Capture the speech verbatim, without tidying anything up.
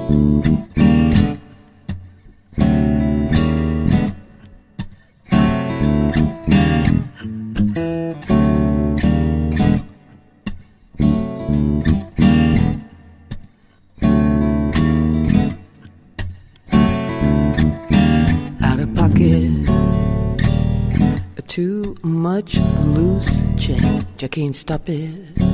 Too much loose change, I can't stop it.